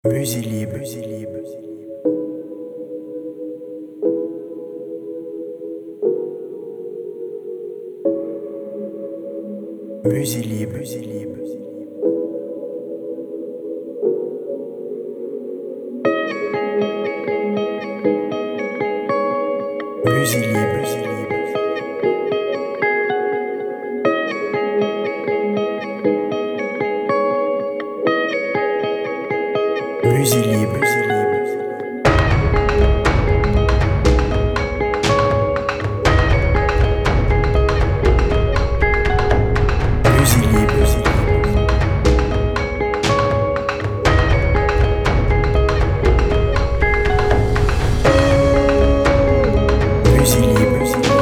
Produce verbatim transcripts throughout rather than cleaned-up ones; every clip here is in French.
Musée libre, musée libre. Musée libre, musée libre. Musée libre, musée libre. Musée libre, musée libre. Musée libre, musée libre. Musée libre, musée libre.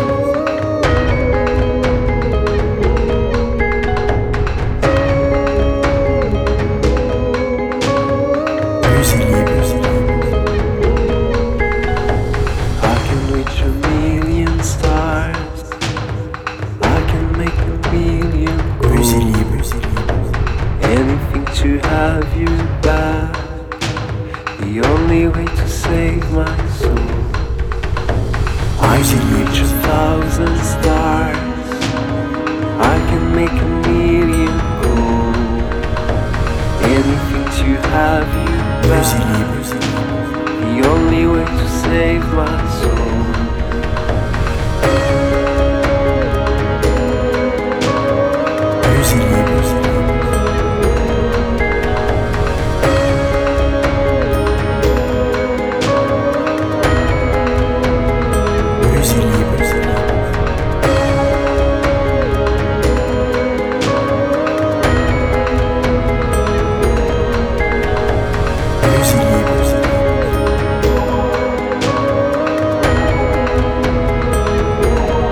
Musée libre, musée libre. I can reach a million stars. I can make a million Musée goals. libre, musée libre. Anything to have you back. The only way to save my soul. I can reach a thousand stars. I can make a million goals. Anything to have you Musée back. libre, musée libre. The only way to save my soul.